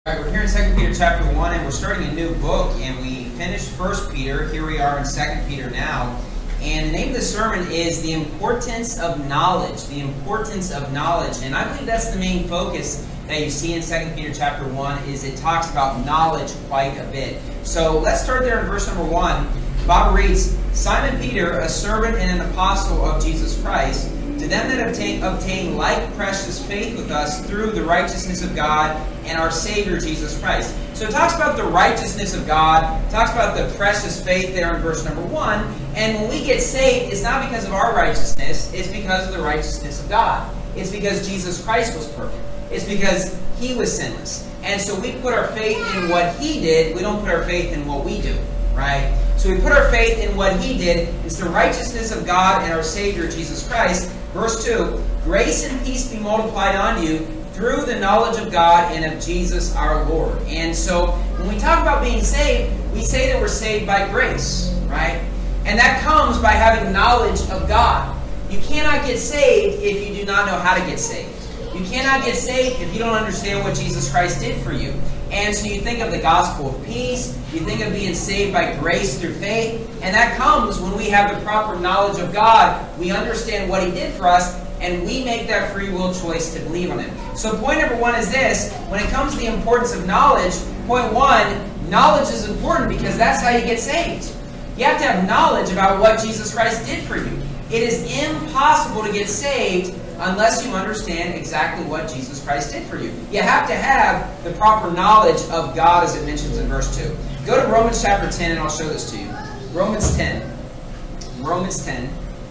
All right, we're here in 2 Peter chapter 1, and we're starting a new book, and we finished 1 Peter. Here we are in 2 Peter now. And the name of the sermon is The Importance of Knowledge. The Importance of Knowledge. And I believe that's the main focus that you see in 2 Peter chapter 1, is it talks about knowledge quite a bit. So let's start there in verse number 1. The Bible reads, Simon Peter, a servant and an apostle of Jesus Christ, to them that obtain like precious faith with us through the righteousness of God and our Savior Jesus Christ. So it talks about the righteousness of God, it talks about the precious faith there in verse number 1. And when we get saved, it's not because of our righteousness, it's because of the righteousness of God. It's because Jesus Christ was perfect. It's because He was sinless. And so we put our faith in what He did, we don't put our faith in what we do, right? So we put our faith in what He did. It's the righteousness of God and our Savior Jesus Christ. Verse 2, grace and peace be multiplied on you through the knowledge of God and of Jesus our Lord. And so when we talk about being saved, we say that we're saved by grace, right? And that comes by having knowledge of God. You cannot get saved if you do not know how to get saved. You cannot get saved if you don't understand what Jesus Christ did for you. And so you think of the gospel of peace, you think of being saved by grace through faith, and that comes when we have the proper knowledge of God. We understand what He did for us, and we make that free will choice to believe on Him. So point number 1 is this: when it comes to the importance of knowledge, point 1, knowledge is important because that's how you get saved. You have to have knowledge about what Jesus Christ did for you. It is impossible to get saved unless you understand exactly what Jesus Christ did for you. You have to have the proper knowledge of God, as it mentions in verse 2. Go to Romans chapter 10, and I'll show this to you. Romans 10. Romans 10.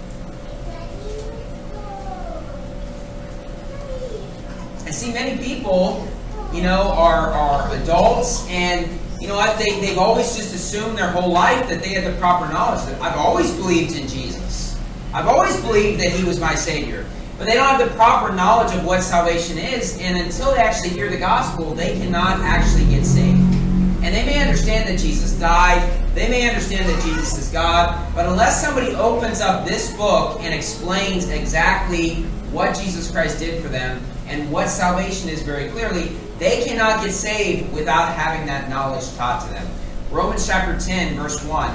I see many people, are adults, and you know what? They've always just assumed their whole life that they had the proper knowledge. That I've always believed in Jesus. I've always believed that He was my Savior. But they don't have the proper knowledge of what salvation is, and until they actually hear the gospel, they cannot actually get saved. And they may understand that Jesus died, they may understand that Jesus is God, but unless somebody opens up this book and explains exactly what Jesus Christ did for them and what salvation is very clearly, they cannot get saved without having that knowledge taught to them. Romans chapter 10, verse 1.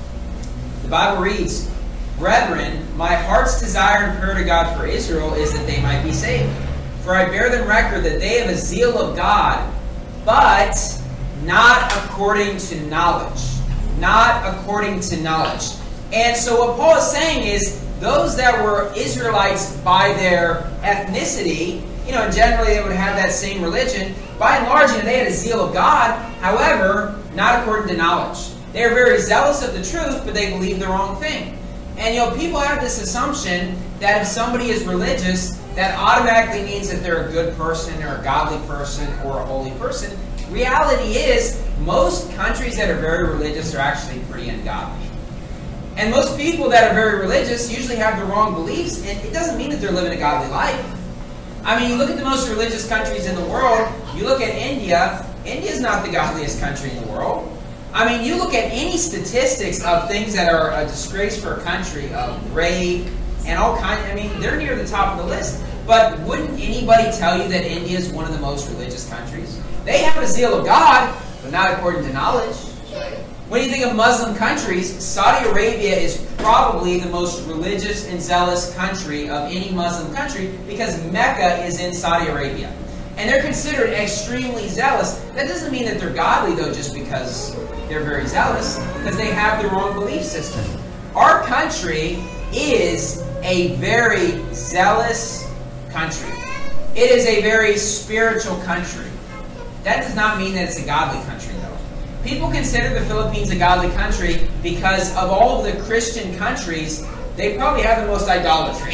The Bible reads, Brethren, my heart's desire and prayer to God for Israel is that they might be saved. For I bear them record that they have a zeal of God, but not according to knowledge. Not according to knowledge. And so what Paul is saying is, those that were Israelites by their ethnicity, generally they would have that same religion. By and large, they had a zeal of God, however, not according to knowledge. They are very zealous of the truth, but they believe the wrong thing. And people have this assumption that if somebody is religious, that automatically means that they're a good person or a godly person or a holy person. Reality is, most countries that are very religious are actually pretty ungodly. And most people that are very religious usually have the wrong beliefs, and it doesn't mean that they're living a godly life. I mean, you look at the most religious countries in the world, you look at India, India's not the godliest country in the world. I mean, you look at any statistics of things that are a disgrace for a country, of rape and all kinds. I mean, they're near the top of the list. But wouldn't anybody tell you that India is one of the most religious countries? They have a zeal of God, but not according to knowledge. When you think of Muslim countries, Saudi Arabia is probably the most religious and zealous country of any Muslim country because Mecca is in Saudi Arabia. And they're considered extremely zealous. That doesn't mean that they're godly, though, just because they're very zealous, because they have the wrong belief system. Our country is a very zealous country. It is a very spiritual country. That does not mean that it's a godly country, though. People consider the Philippines a godly country because of all of the Christian countries, they probably have the most idolatry.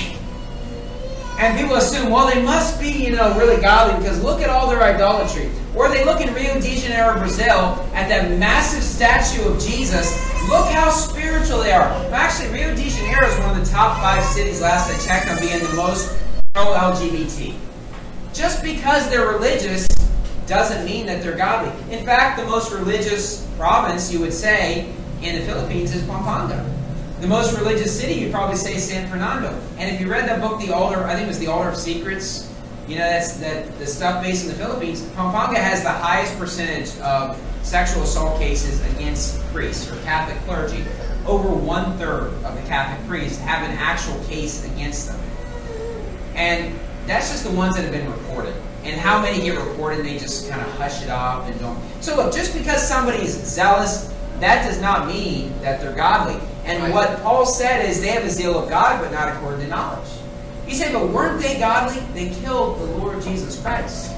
And people assume, well, they must be, really godly because look at all their idolatry. Or they look in Rio de Janeiro, Brazil, at that massive statue of Jesus. Look how spiritual they are. Actually, Rio de Janeiro is one of the top 5 cities, last I checked, on being the most pro-LGBT. Just because they're religious doesn't mean that they're godly. In fact, the most religious province, you would say, in the Philippines is Pampanga. The most religious city, you'd probably say San Fernando. And if you read that book, The Altar, I think it was The Altar of Secrets, That's the stuff based in the Philippines. Pampanga has the highest percentage of sexual assault cases against priests or Catholic clergy. Over 1/3 of the Catholic priests have an actual case against them. And that's just the ones that have been reported. And how many get reported and they just kind of hush it off and don't. So look, just because somebody is zealous, that does not mean that they're godly. And what Paul said is they have the zeal of God, but not according to knowledge. You say, but weren't they godly? They killed the Lord Jesus Christ.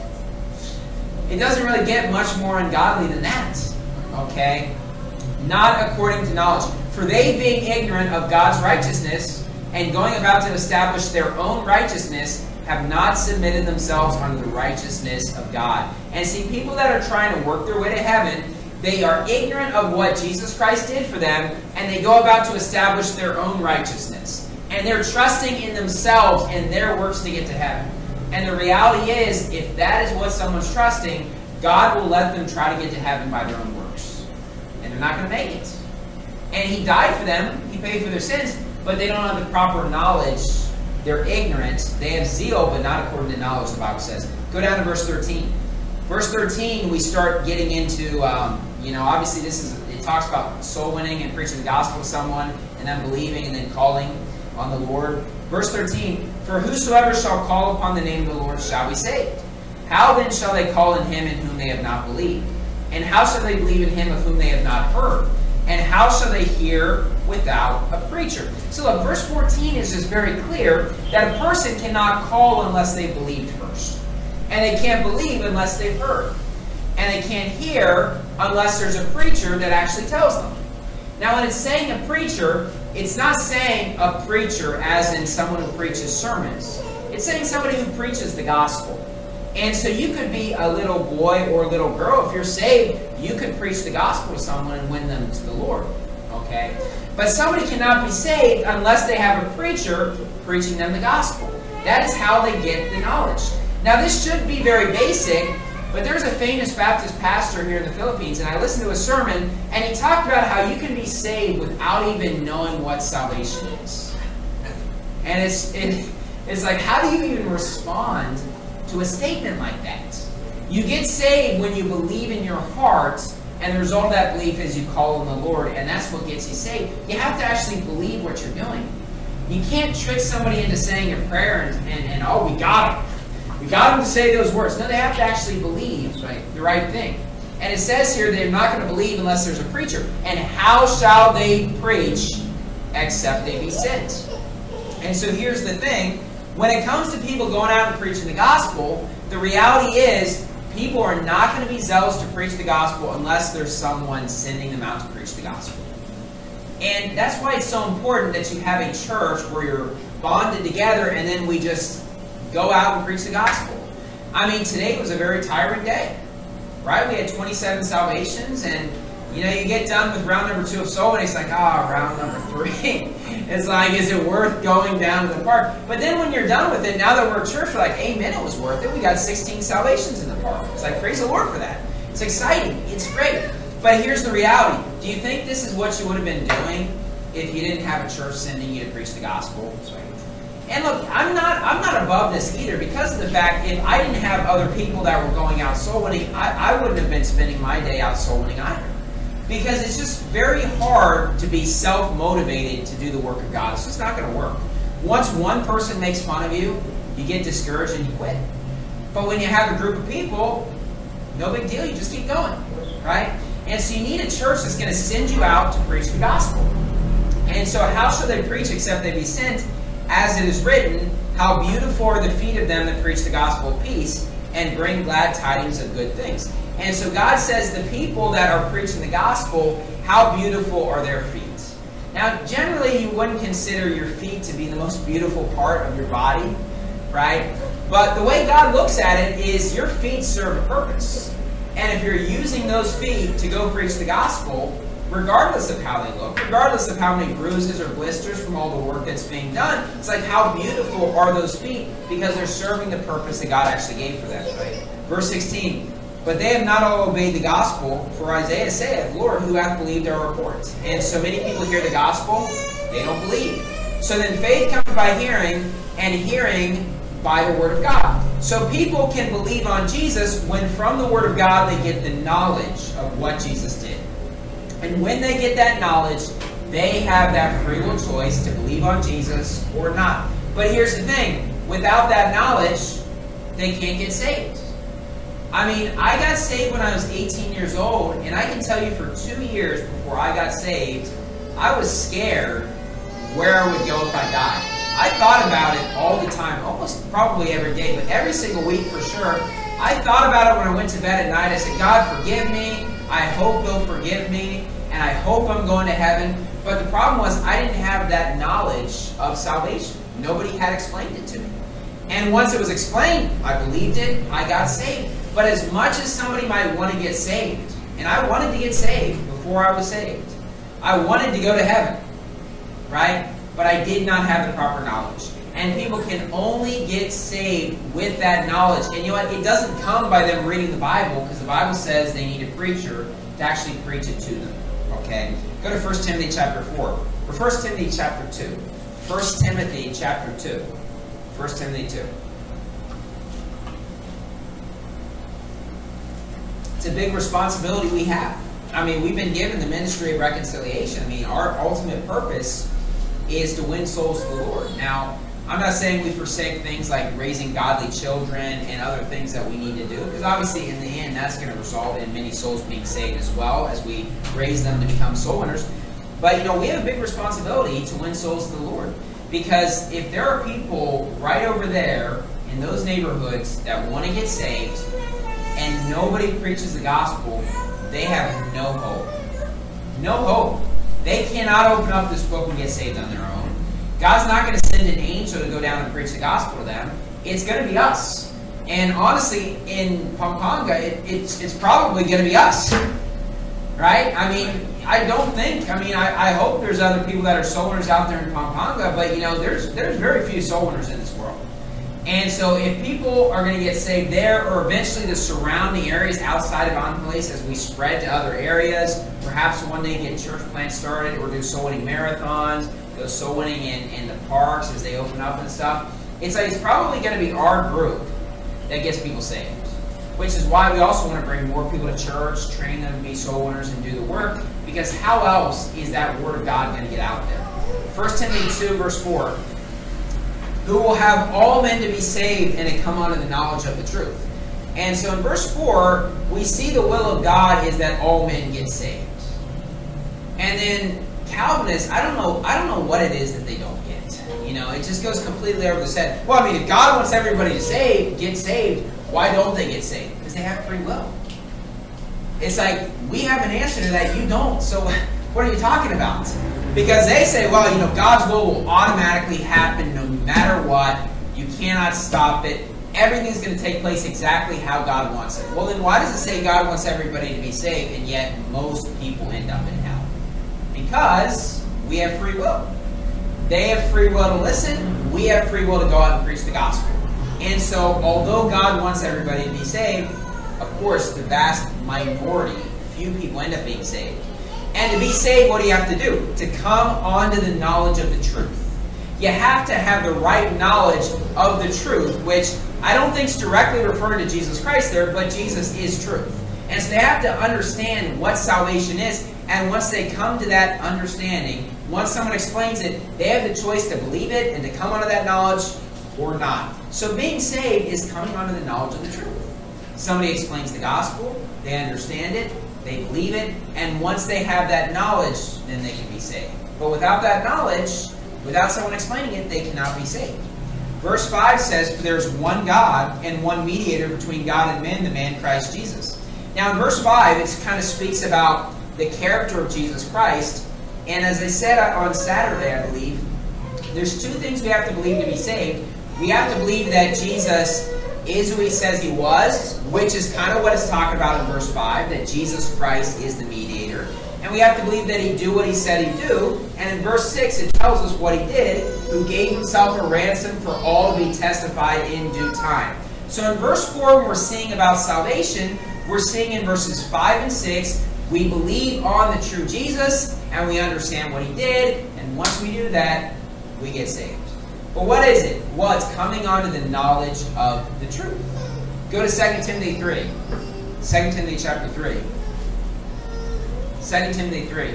It doesn't really get much more ungodly than that. Okay? Not according to knowledge. For they, being ignorant of God's righteousness, and going about to establish their own righteousness, have not submitted themselves unto the righteousness of God. And see, people that are trying to work their way to heaven, they are ignorant of what Jesus Christ did for them, and they go about to establish their own righteousness. And they're trusting in themselves and their works to get to heaven. And the reality is, if that is what someone's trusting, God will let them try to get to heaven by their own works. And they're not going to make it. And He died for them. He paid for their sins. But they don't have the proper knowledge. They're ignorant. They have zeal, but not according to knowledge, the Bible says. Go down to verse 13. Verse 13, we start getting into, obviously it talks about soul winning and preaching the gospel to someone, and then believing and then calling on the Lord. Verse 13, for whosoever shall call upon the name of the Lord shall be saved. How then shall they call in Him in whom they have not believed? And how shall they believe in Him of whom they have not heard? And how shall they hear without a preacher? So look, verse 14 is just very clear that a person cannot call unless they believed first. And they can't believe unless they've heard. And they can't hear unless there's a preacher that actually tells them. Now when it's saying a preacher, it's not saying a preacher as in someone who preaches sermons. It's saying somebody who preaches the gospel. And so you could be a little boy or a little girl. If you're saved, you could preach the gospel to someone and win them to the Lord. Okay? But somebody cannot be saved unless they have a preacher preaching them the gospel. That is how they get the knowledge. Now this should be very basic, but there's a famous Baptist pastor here in the Philippines, and I listened to a sermon, and he talked about how you can be saved without even knowing what salvation is. And it's like, how do you even respond to a statement like that? You get saved when you believe in your heart, and the result of that belief is you call on the Lord, and that's what gets you saved. You have to actually believe what you're doing. You can't trick somebody into saying a prayer and oh, we got him. We got them to say those words. No, they have to actually believe the right thing. And it says here they're not going to believe unless there's a preacher. And how shall they preach except they be sent? And so here's the thing. When it comes to people going out and preaching the gospel, the reality is people are not going to be zealous to preach the gospel unless there's someone sending them out to preach the gospel. And that's why it's so important that you have a church where you're bonded together and then we just go out and preach the gospel. I mean, today was a very tiring day, right? We had 27 salvations, and you get done with round number 2 of soul, and it's like, round number 3. It's like, is it worth going down to the park? But then when you're done with it, now that we're at church, we're like, amen, it was worth it. We got 16 salvations in the park. It's like, praise the Lord for that. It's exciting. It's great. But here's the reality. Do you think this is what you would have been doing if you didn't have a church sending you to preach the gospel? And look, I'm not above this either, because of the fact if I didn't have other people that were going out soul winning, I wouldn't have been spending my day out soul winning either. Because it's just very hard to be self-motivated to do the work of God. It's just not going to work. Once one person makes fun of you, you get discouraged and you quit. But when you have a group of people, no big deal, you just keep going, right? And so you need a church that's going to send you out to preach the gospel. And so how shall they preach except they be sent? As it is written, how beautiful are the feet of them that preach the gospel of peace and bring glad tidings of good things. And so God says the people that are preaching the gospel, how beautiful are their feet. Now, generally, you wouldn't consider your feet to be the most beautiful part of your body, right? But the way God looks at it is your feet serve a purpose. And if you're using those feet to go preach the gospel, regardless of how they look, regardless of how many bruises or blisters from all the work that's being done, it's like, how beautiful are those feet? Because they're serving the purpose that God actually gave for them, right? Verse 16, but they have not all obeyed the gospel, for Isaiah saith, Lord, who hath believed our report? And so many people hear the gospel, they don't believe. So then faith comes by hearing, and hearing by the word of God. So people can believe on Jesus when from the Word of God they get the knowledge of what Jesus did. And when they get that knowledge, they have that free will choice to believe on Jesus or not. But here's the thing. Without that knowledge, they can't get saved. I mean, I got saved when I was 18 years old, and I can tell you for 2 years before I got saved, I was scared where I would go if I died. I thought about it all the time, almost probably every day, but every single week for sure. I thought about it when I went to bed at night. I said, God, forgive me. I hope He'll forgive me, and I hope I'm going to heaven. But the problem was I didn't have that knowledge of salvation. Nobody had explained it to me. And once it was explained, I believed it, I got saved. But as much as somebody might want to get saved, and I wanted to get saved before I was saved, I wanted to go to heaven, right? But I did not have the proper knowledge. And people can only get saved with that knowledge. And you know what? It doesn't come by them reading the Bible, because the Bible says they need a preacher to actually preach it to them. Okay? Go to 1 Timothy chapter 4. Or 1 Timothy chapter 2. 1 Timothy chapter 2. 1 Timothy 2. It's a big responsibility we have. I mean, we've been given the ministry of reconciliation. I mean, our ultimate purpose is to win souls to the Lord. Now, I'm not saying we forsake things like raising godly children and other things that we need to do, because obviously in the end that's going to result in many souls being saved as well as we raise them to become soul winners. But, you know, we have a big responsibility to win souls to the Lord. Because if there are people right over there in those neighborhoods that want to get saved and nobody preaches the gospel, they have no hope. No hope. They cannot open up this book and get saved on their own. God's not going to send an angel to go down and preach the gospel to them. It's going to be us. And honestly, in Pampanga, it's probably going to be us. Right? I mean, I hope there's other people that are soul winners out there in Pampanga, but you know, there's very few soul winners in this world. And so if people are going to get saved there, or eventually the surrounding areas outside of Angeles as we spread to other areas, perhaps one day get church plants started or do soul winning marathons, go soul winning in the parks as they open up and stuff, it's probably going to be our group that gets people saved. Which is why we also want to bring more people to church, train them to be soul winners and do the work, because how else is that Word of God going to get out there? 1 Timothy 2 verse 4, who will have all men to be saved and to come unto the knowledge of the truth. And so in verse 4, we see the will of God is that all men get saved. And then Calvinists, I don't know what it is that they don't get. You know, it just goes completely over the head. Well, I mean, if God wants everybody to get saved, why don't they get saved? Because they have free will. It's like, we have an answer to that, you don't. So what are you talking about? Because they say, well, you know, God's will automatically happen no matter what. You cannot stop it. Everything's going to take place exactly how God wants it. Well, then why does it say God wants everybody to be saved, and yet most people end up in hell? Because we have free will. They have free will to listen. We have free will to go out and preach the gospel. And so, although God wants everybody to be saved, of course, the vast minority, few people end up being saved. And to be saved, what do you have to do? To come onto the knowledge of the truth. You have to have the right knowledge of the truth, which I don't think is directly referring to Jesus Christ there, but Jesus is truth. And so they have to understand what salvation is, and once they come to that understanding, once someone explains it, they have the choice to believe it and to come onto that knowledge or not. So being saved is coming onto the knowledge of the truth. Somebody explains the gospel, they understand it, they believe it, and once they have that knowledge, then they can be saved. But without that knowledge, without someone explaining it, they cannot be saved. Verse 5 says, "For there is one God and one mediator between God and men, the man Christ Jesus." Now in verse 5, it kind of speaks about the character of Jesus Christ. And as I said on Saturday, I believe, there's two things we have to believe to be saved. We have to believe that Jesus is who He says He was, which is kind of what it's talking about in verse 5, that Jesus Christ is the mediator. And we have to believe that He'd do what He said He'd do. And in verse 6, it tells us what He did, who gave Himself a ransom for all to be testified in due time. So in verse 4, when we're seeing about salvation, we're seeing in verses 5 and 6, we believe on the true Jesus, and we understand what He did, and once we do that, we get saved. But what is it? Well, it's coming onto the knowledge of the truth. Go to 2 Timothy 3. 2 Timothy chapter 3. 2 Timothy 3.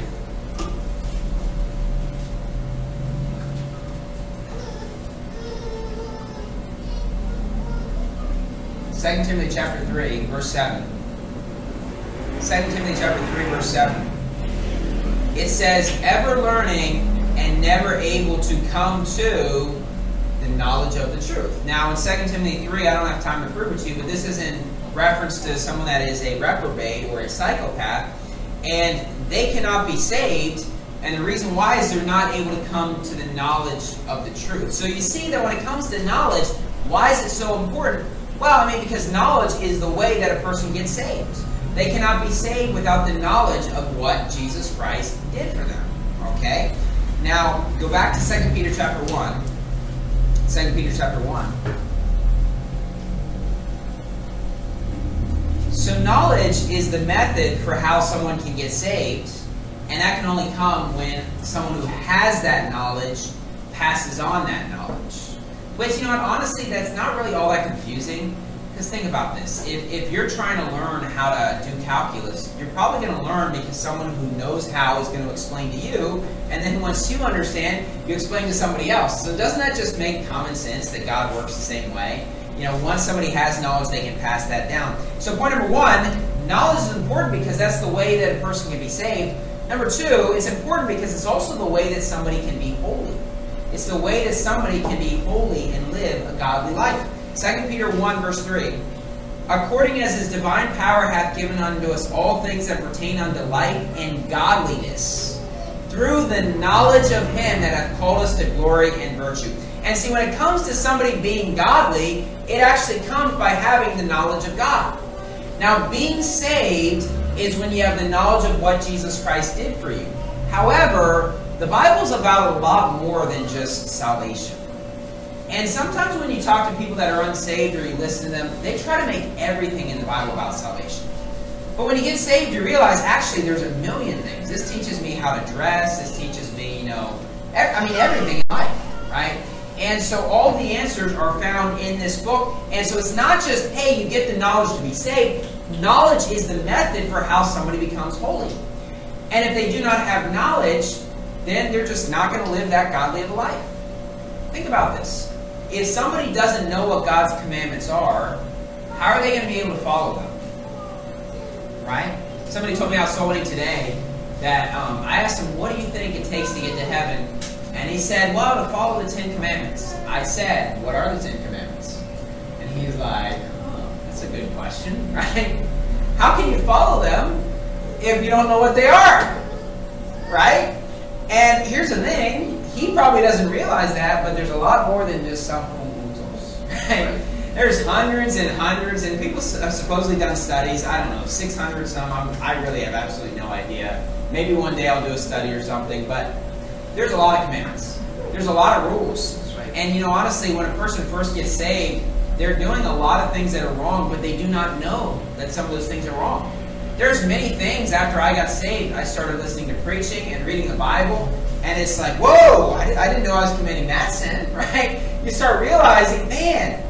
2 Timothy chapter 3, verse 7. 2 Timothy chapter 3, verse 7. It says, ever learning and never able to come to the knowledge of the truth. Now, in 2 Timothy 3, I don't have time to prove it to you, but this is in reference to someone that is a reprobate or a psychopath, and they cannot be saved, and the reason why is they're not able to come to the knowledge of the truth. So you see that when it comes to knowledge, why is it so important? Well, I mean, because knowledge is the way that a person gets saved. They cannot be saved without the knowledge of what Jesus Christ did for them. Okay? Now, go back to 2 Peter chapter 1. 2 Peter chapter 1. So knowledge is the method for how someone can get saved, and that can only come when someone who has that knowledge passes on that knowledge. But you know what, honestly, that's not really all that confusing. Because think about this. If you're trying to learn how to do calculus, you're probably going to learn because someone who knows how is going to explain to you, and then once you understand, you explain to somebody else. So doesn't that just make common sense that God works the same way? You know, once somebody has knowledge, they can pass that down. So point number one, knowledge is important because that's the way that a person can be saved. Number two, it's important because it's also the way that somebody can be holy. It's the way that somebody can be holy and live a godly life. 2 Peter 1, verse 3. According as his divine power hath given unto us all things that pertain unto life and godliness, through the knowledge of him that hath called us to glory and virtue. And see, when it comes to somebody being godly, it actually comes by having the knowledge of God. Now, being saved is when you have the knowledge of what Jesus Christ did for you. However, the Bible's about a lot more than just salvation. And sometimes when you talk to people that are unsaved or you listen to them, they try to make everything in the Bible about salvation. But when you get saved, you realize, actually, there's a million things. This teaches me how to dress. This teaches me, everything in life, right? And so all the answers are found in this book. And so it's not just, hey, you get the knowledge to be saved. Knowledge is the method for how somebody becomes holy. And if they do not have knowledge, then they're just not going to live that godly of a life. Think about this. If somebody doesn't know what God's commandments are, how are they going to be able to follow them? Right? Somebody told me I was so winning today that I asked him, what do you think it takes to get to heaven? And he said, well, to follow the 10 Commandments. I said, what are the 10 Commandments? And he's like, oh, that's a good question, right? How can you follow them if you don't know what they are? Right? And here's the thing. He probably doesn't realize that, but there's a lot more than just some puntos, right? There's hundreds and hundreds, and people have supposedly done studies. I don't know, 600 some. I really have absolutely no idea. Maybe one day I'll do a study or something, but there's a lot of commandments. There's a lot of rules. And, honestly, when a person first gets saved, they're doing a lot of things that are wrong, but they do not know that some of those things are wrong. There's many things after I got saved. I started listening to preaching and reading the Bible. And it's like, whoa, I didn't know I was committing that sin, right? You start realizing, man,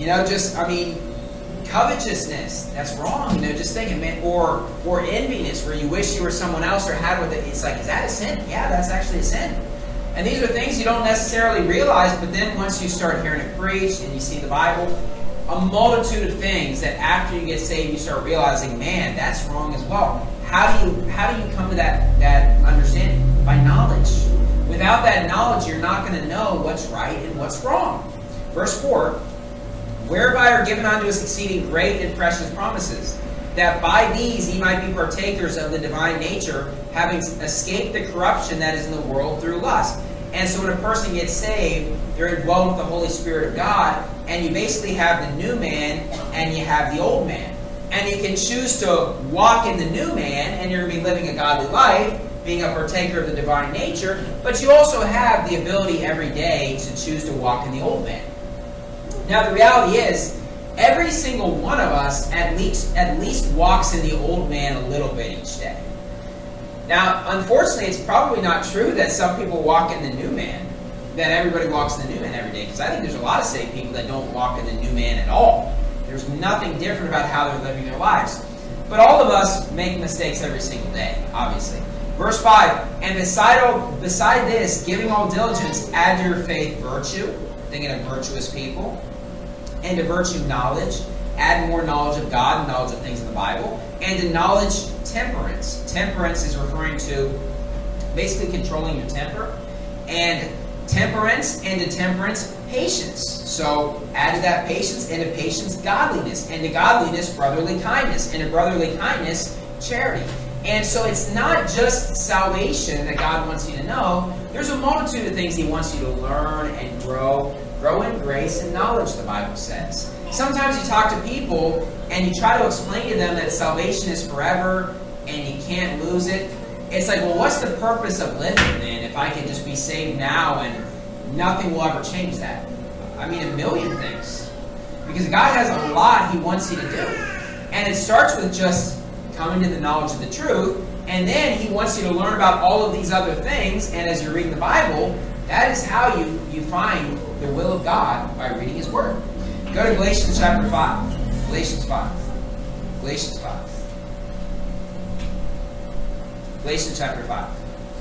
covetousness, that's wrong. Just thinking, man, or enviness, where you wish you were someone else or had with it. It's like, is that a sin? Yeah, that's actually a sin. And these are things you don't necessarily realize, but then once you start hearing it preached and you see the Bible, a multitude of things that after you get saved, you start realizing, man, that's wrong as well. How do you come to that understanding? By knowledge. Without that knowledge, you're not going to know what's right and what's wrong. Verse 4, whereby are given unto us exceeding great and precious promises, that by these ye might be partakers of the divine nature, having escaped the corruption that is in the world through lust. And so when a person gets saved, they're indwelled with the Holy Spirit of God, and you basically have the new man and you have the old man. And you can choose to walk in the new man, and you're going to be living a godly life, being a partaker of the divine nature, but you also have the ability every day to choose to walk in the old man. Now the reality is, every single one of us at least walks in the old man a little bit each day. Now, unfortunately, it's probably not true that some people walk in the new man. that everybody walks in the new man every day, because I think there's a lot of saved people that don't walk in the new man at all. There's nothing different about how they're living their lives. But all of us make mistakes every single day, obviously. Verse 5, and beside this, giving all diligence, add to your faith virtue, thinking of virtuous people, and to virtue knowledge, add more knowledge of God and knowledge of things in the Bible, and to knowledge temperance. Temperance is referring to basically controlling your temper, and temperance, and to temperance, patience. So add to that patience, and to patience, godliness, and to godliness, brotherly kindness, and to brotherly kindness, charity. And so it's not just salvation that God wants you to know. There's a multitude of things He wants you to learn and grow in grace and knowledge, the Bible says. Sometimes you talk to people and you try to explain to them that salvation is forever and you can't lose it. It's like, well, what's the purpose of living then if I can just be saved now and nothing will ever change that? I mean, a million things. Because God has a lot He wants you to do. And it starts with just coming to the knowledge of the truth, and then He wants you to learn about all of these other things, and as you're reading the Bible, that is how you find the will of God, by reading His Word. Go to Galatians chapter 5. Galatians 5. Galatians 5. Galatians chapter 5.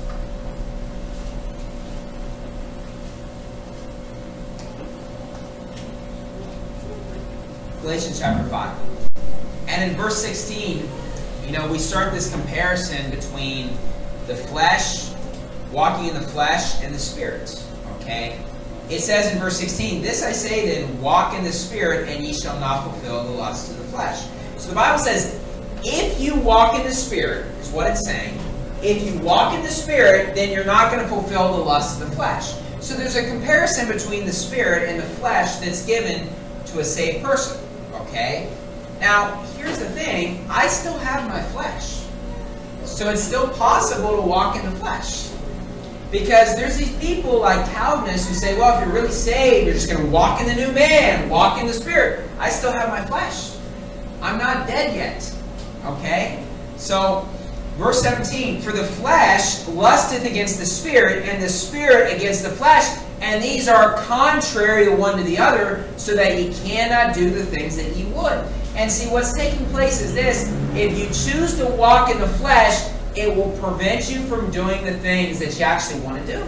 Galatians chapter 5. And in verse 16, we start this comparison between the flesh, walking in the flesh, and the Spirit. Okay? It says in verse 16, this I say then, walk in the Spirit, and ye shall not fulfill the lusts of the flesh. So the Bible says, if you walk in the Spirit, is what it's saying. If you walk in the Spirit, then you're not going to fulfill the lusts of the flesh. So there's a comparison between the Spirit and the flesh that's given to a saved person. Okay? Now, here's the thing. I still have my flesh. So it's still possible to walk in the flesh. Because there's these people like Calvinists who say, well, if you're really saved, you're just going to walk in the new man, walk in the Spirit. I still have my flesh. I'm not dead yet. Okay? So, verse 17, for the flesh lusteth against the Spirit, and the Spirit against the flesh, and these are contrary the one to the other, so that ye cannot do the things that ye would. And see, what's taking place is this. If you choose to walk in the flesh, it will prevent you from doing the things that you actually want to do.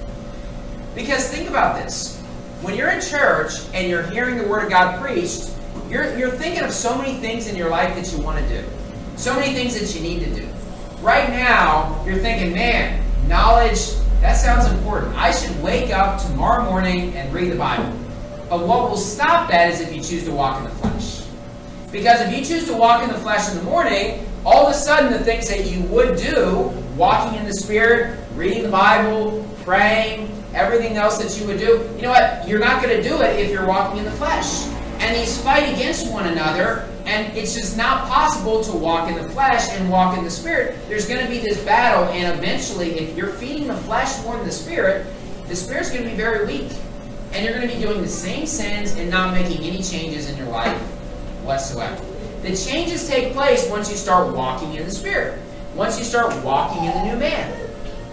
Because think about this. When you're in church and you're hearing the Word of God preached, you're thinking of so many things in your life that you want to do. So many things that you need to do. Right now, you're thinking, man, knowledge, that sounds important. I should wake up tomorrow morning and read the Bible. But what will stop that is if you choose to walk in the flesh. Because if you choose to walk in the flesh in the morning, all of a sudden the things that you would do, walking in the Spirit, reading the Bible, praying, everything else that you would do, you know what? You're not going to do it if you're walking in the flesh. And these fight against one another, and it's just not possible to walk in the flesh and walk in the Spirit. There's going to be this battle, and eventually, if you're feeding the flesh more than the Spirit's going to be very weak. And you're going to be doing the same sins and not making any changes in your life whatsoever. The changes take place once you start walking in the Spirit. Once you start walking in the new man.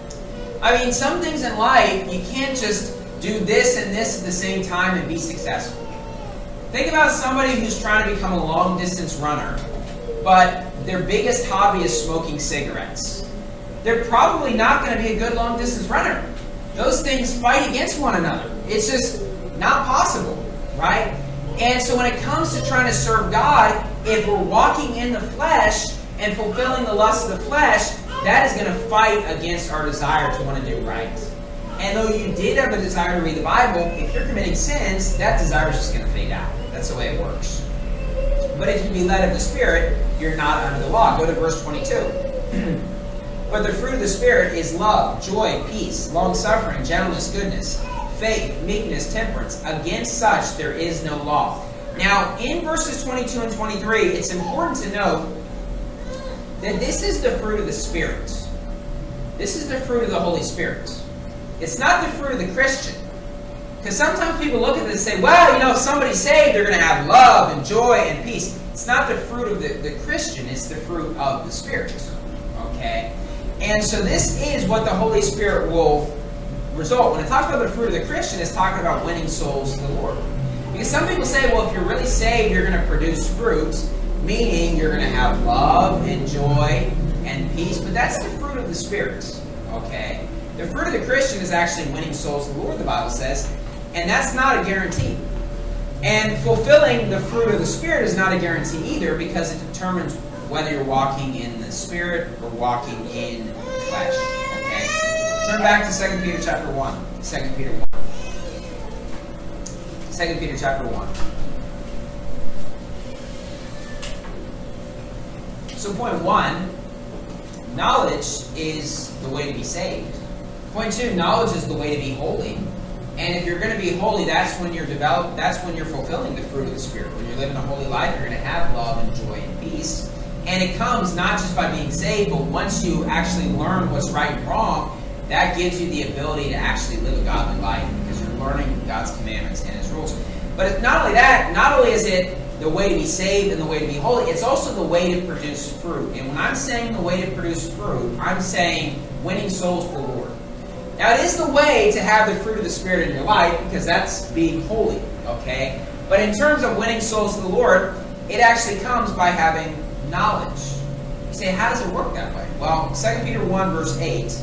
I mean, some things in life, you can't just do this and this at the same time and be successful. Think about somebody who's trying to become a long-distance runner, but their biggest hobby is smoking cigarettes. They're probably not going to be a good long-distance runner. Those things fight against one another. It's just not possible, right? And so when it comes to trying to serve God, if we're walking in the flesh and fulfilling the lust of the flesh, that is going to fight against our desire to want to do right. And though you did have a desire to read the Bible, if you're committing sins, that desire is just going to fade out. That's the way it works. But if you be led of the Spirit, you're not under the law. Go to verse 22. But the fruit of the Spirit is love, joy, peace, long-suffering, gentleness, goodness, faith, meekness, temperance. Against such there is no law. Now, in verses 22 and 23, it's important to note that this is the fruit of the Spirit. This is the fruit of the Holy Spirit. It's not the fruit of the Christian. Because sometimes people look at this and say, well, if somebody's saved, they're going to have love and joy and peace. It's not the fruit of the Christian. It's the fruit of the Spirit. Okay? And so this is what the Holy Spirit will result. When it talks about the fruit of the Christian, it's talking about winning souls to the Lord. Because some people say, well, if you're really saved, you're going to produce fruit, meaning you're going to have love and joy and peace. But that's the fruit of the Spirit, okay? The fruit of the Christian is actually winning souls to the Lord, the Bible says, and that's not a guarantee. And fulfilling the fruit of the Spirit is not a guarantee either, because it determines whether you're walking in the Spirit or walking in the flesh, okay? Turn back to 2 Peter chapter 1. 2 Peter 1. 2 Peter chapter 1. So point 1, knowledge is the way to be saved. Point 2, knowledge is the way to be holy. And if you're going to be holy, that's when you're fulfilling the fruit of the Spirit. When you're living a holy life, you're going to have love and joy and peace. And it comes not just by being saved, but once you actually learn what's right and wrong, that gives you the ability to actually live a godly life, because you're learning God's commandments and His rules. But not only that, not only is it the way to be saved and the way to be holy, it's also the way to produce fruit. And when I'm saying the way to produce fruit, I'm saying winning souls to the Lord. Now, it is the way to have the fruit of the Spirit in your life, because that's being holy, okay? But in terms of winning souls to the Lord, it actually comes by having knowledge. You say, how does it work that way? Well, 2 Peter 1, verse 8.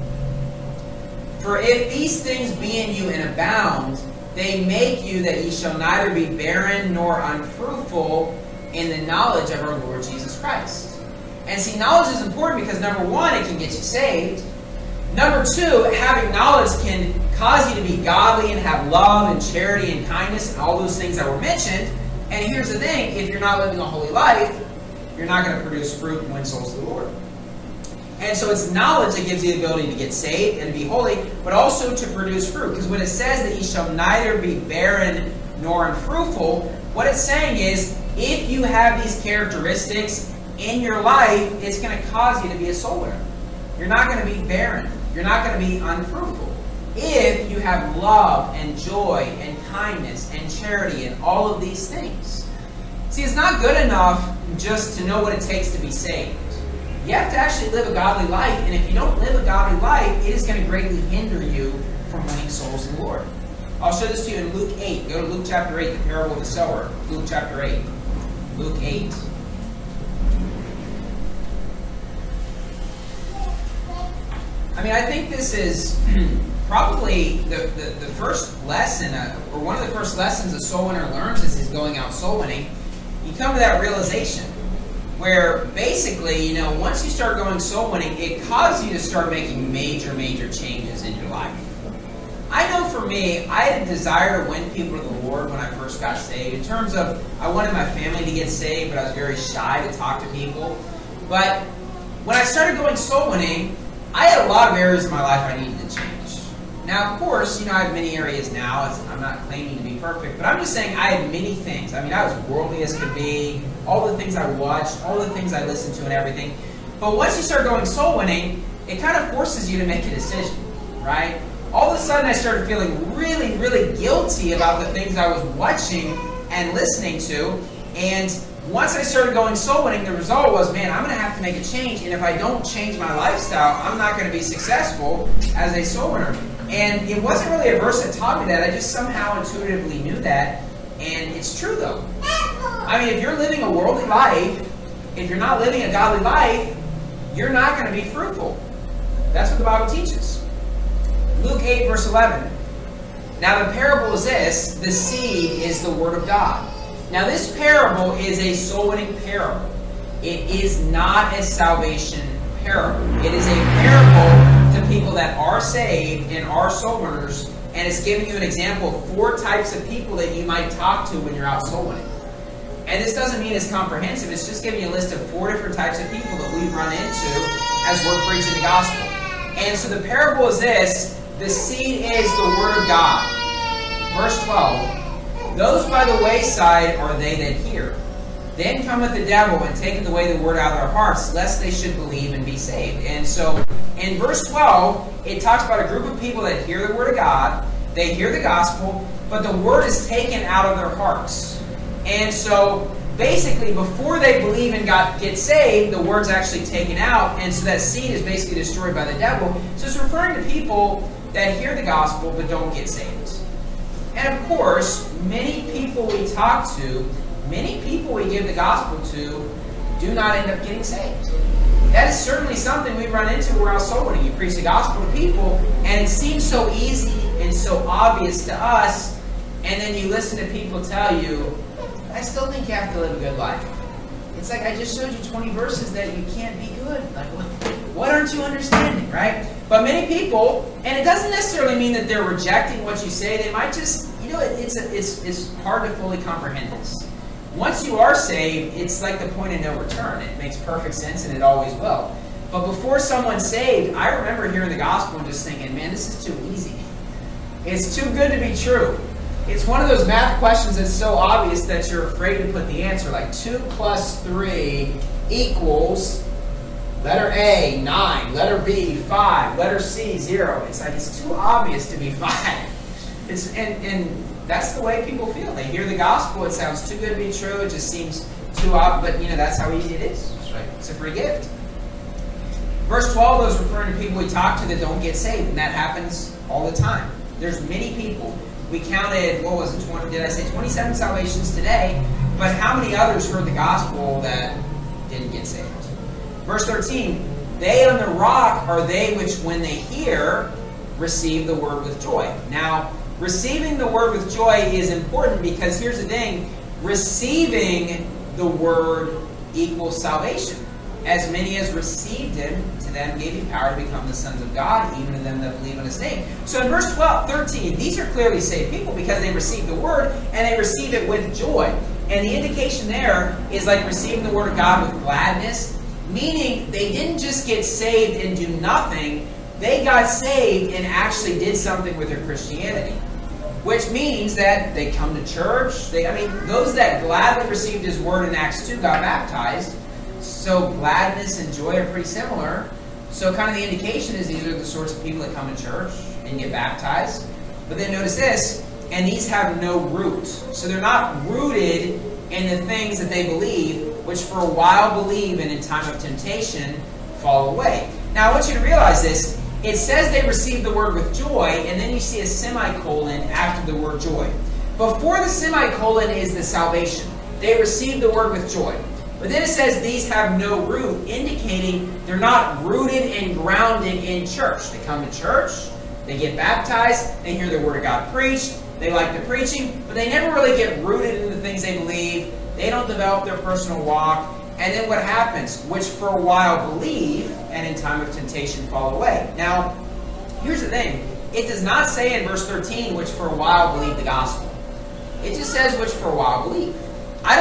For if these things be in you and abound, they make you that ye shall neither be barren nor unfruitful in the knowledge of our Lord Jesus Christ. And see, knowledge is important because, number 1, it can get you saved. Number 2, having knowledge can cause you to be godly and have love and charity and kindness and all those things that were mentioned. And here's the thing, if you're not living a holy life, you're not going to produce fruit and win souls to the Lord. And so it's knowledge that gives you the ability to get saved and be holy, but also to produce fruit. Because when it says that ye shall neither be barren nor unfruitful, what it's saying is, if you have these characteristics in your life, it's going to cause you to be a soul winner. You're not going to be barren. You're not going to be unfruitful. If you have love and joy and kindness and charity and all of these things. See, it's not good enough just to know what it takes to be saved. You have to actually live a godly life, and if you don't live a godly life, it is going to greatly hinder you from winning souls to the Lord. I'll show this to you in Luke 8. Go to Luke chapter 8, the parable of the sower. Luke chapter 8. Luke 8. I mean, I think this is probably the first lesson, or one of the first lessons a soul winner learns as he's going out soul winning. You come to that realization where basically, once you start going soul winning, it causes you to start making major, major changes in your life. I know for me, I had a desire to win people to the Lord when I first got saved. In terms of, I wanted my family to get saved, but I was very shy to talk to people. But when I started going soul winning, I had a lot of areas in my life I needed to change. Now, of course, I have many areas now. I'm not claiming to be perfect, but I'm just saying I had many things. I mean, I was worldly as could be, all the things I watched, all the things I listened to and everything. But once you start going soul winning, it kind of forces you to make a decision, right? All of a sudden, I started feeling really, really guilty about the things I was watching and listening to. And once I started going soul winning, the result was, man, I'm going to have to make a change. And if I don't change my lifestyle, I'm not going to be successful as a soul winner. And it wasn't really a verse that taught me that. I just somehow intuitively knew that. And it's true, though. I mean, if you're living a worldly life, if you're not living a godly life, you're not going to be fruitful. That's what the Bible teaches. Luke 8, verse 11. Now the parable is this. The seed is the word of God. Now this parable is a soul-winning parable. It is not a salvation parable. It is a parable to people that are saved and are soul winners, and it's giving you an example of 4 types of people that you might talk to when you're out soul winning. And this doesn't mean it's comprehensive. It's just giving you a list of 4 different types of people that we've run into as we're preaching the gospel. And so the parable is this. The seed is the word of God. Verse 12. Those by the wayside are they that hear. Then cometh the devil and taketh away the word out of their hearts, lest they should believe and be saved. And so in verse 12, it talks about a group of people that hear the word of God. They hear the gospel, but the word is taken out of their hearts. And so basically, before they believe and get saved, the word's actually taken out, and so that seed is basically destroyed by the devil. So it's referring to people that hear the gospel but don't get saved. And of course, many people we talk to, many people we give the gospel to, do not end up getting saved. That is certainly something we run into where our soul winning. You preach the gospel to people, and it seems so easy and so obvious to us, and then you listen to people tell you, I still think you have to live a good life. It's like, I just showed you 20 verses that you can't be good. Like, what aren't you understanding, right? But many people, and it doesn't necessarily mean that they're rejecting what you say. They might just, it's hard to fully comprehend this. Once you are saved, it's like the point of no return. It makes perfect sense, and it always will. But before someone's saved, I remember hearing the gospel and just thinking, man, this is too easy. It's too good to be true. It's one of those math questions that's so obvious that you're afraid to put the answer. Like 2 + 3 equals letter A, 9, letter B, 5, letter C, 0. It's like it's too obvious to be 5. And that's the way people feel. They hear the gospel, it sounds too good to be true, it just seems too obvious, but that's how easy it is. Right? It's a free gift. Verse 12 is referring to people we talk to that don't get saved, and that happens all the time. There's many people. We counted, 27 salvations today, but how many others heard the gospel that didn't get saved? Verse 13, they on the rock are they which when they hear, receive the word with joy. Now, receiving the word with joy is important because here's the thing, receiving the word equals salvation. As many as received him, to them gave he power to become the sons of God, even to them that believe in his name. So in verse 13, these are clearly saved people because they receive the word and they receive it with joy. And the indication there is like receiving the word of God with gladness, meaning they didn't just get saved and do nothing. They got saved and actually did something with their Christianity. Which means that they come to church. Those that gladly received his word in Acts 2 got baptized. So gladness and joy are pretty similar. So kind of the indication is these are the sorts of people that come to church and get baptized. But then notice this, and these have no root. So they're not rooted in the things that they believe, which for a while believe and in time of temptation fall away. Now I want you to realize this. It says they received the word with joy, and then you see a semicolon after the word joy. Before the semicolon is the salvation. They received the word with joy. But then it says these have no root, indicating they're not rooted and grounded in church. They come to church, they get baptized, they hear the word of God preached, they like the preaching, but they never really get rooted in the things they believe. They don't develop their personal walk. And then what happens? Which for a while believe, and in time of temptation fall away. Now, here's the thing. It does not say in verse 13, which for a while believe the gospel. It just says, which for a while believe. I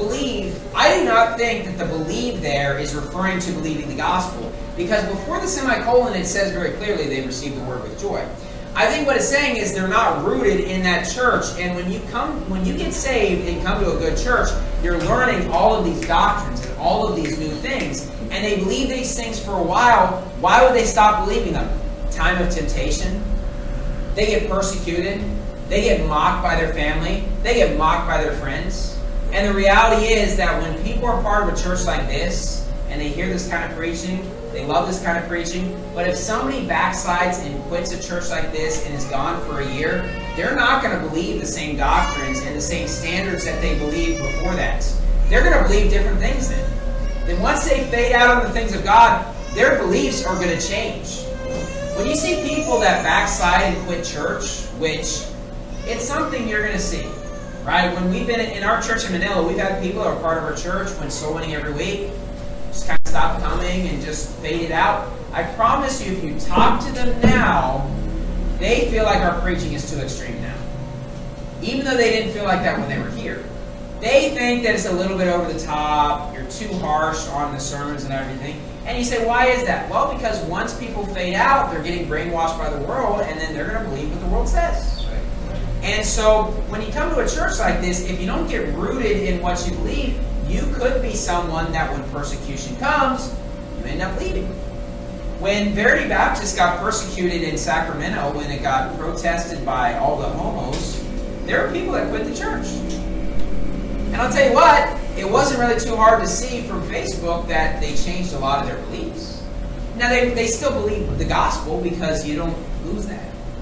do not think that the believe there is referring to believing the gospel, because before the semicolon it says very clearly they received the word with joy. I think what it's saying is they're not rooted in that church, and when you get saved and come to a good church, you're learning all of these doctrines and all of these new things, and they believe these things for a while. Why would they stop believing them? Time of temptation. They get persecuted. They get mocked by their family. They get mocked by their friends. And the reality is that when people are part of a church like this, and they hear this kind of preaching, they love this kind of preaching, but if somebody backslides and quits a church like this and is gone for a year, they're not going to believe the same doctrines and the same standards that they believed before that. They're going to believe different things then. Then once they fade out on the things of God, their beliefs are going to change. When you see people that backslide and quit church, which it's something you're going to see. Right? When we've been in our church in Manila, we've had people that are part of our church, went soul winning every week, just kind of stopped coming and just faded out. I promise you, if you talk to them now, they feel like our preaching is too extreme now. Even though they didn't feel like that when they were here. They think that it's a little bit over the top, you're too harsh on the sermons and everything. And you say, why is that? Well, because once people fade out, they're getting brainwashed by the world, and then they're going to believe what the world says. And so, when you come to a church like this, if you don't get rooted in what you believe, you could be someone that when persecution comes, you end up leaving. When Verity Baptist got persecuted in Sacramento, when it got protested by all the homos, there were people that quit the church. And I'll tell you what, it wasn't really too hard to see from Facebook that they changed a lot of their beliefs. Now, they still believe the gospel because you don't lose that.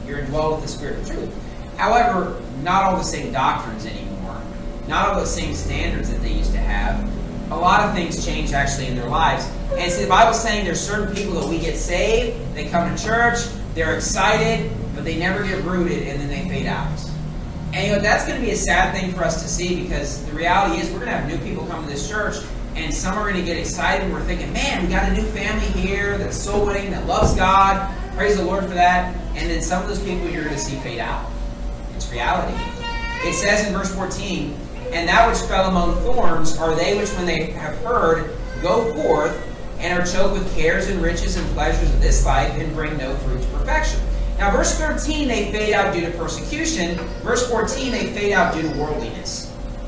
You're indwelled with the Spirit of truth. However, not all the same doctrines anymore. Not all the same standards that they used to have. A lot of things change actually in their lives. And see, the Bible's saying there's certain people that we get saved, they come to church, they're excited, but they never get rooted, and then they fade out. And that's going to be a sad thing for us to see, because the reality is we're going to have new people come to this church, and some are going to get excited, and we're thinking, man, we got a new family here that's soul winning, that loves God. Praise the Lord for that. And then some of those people you're going to see fade out. It's reality. It says in verse 14, and that which fell among thorns are they which, when they have heard, go forth, and are choked with cares and riches and pleasures of this life, and bring no fruit to perfection. Now, verse 13, they fade out due to persecution. Verse 14, they fade out due to worldliness.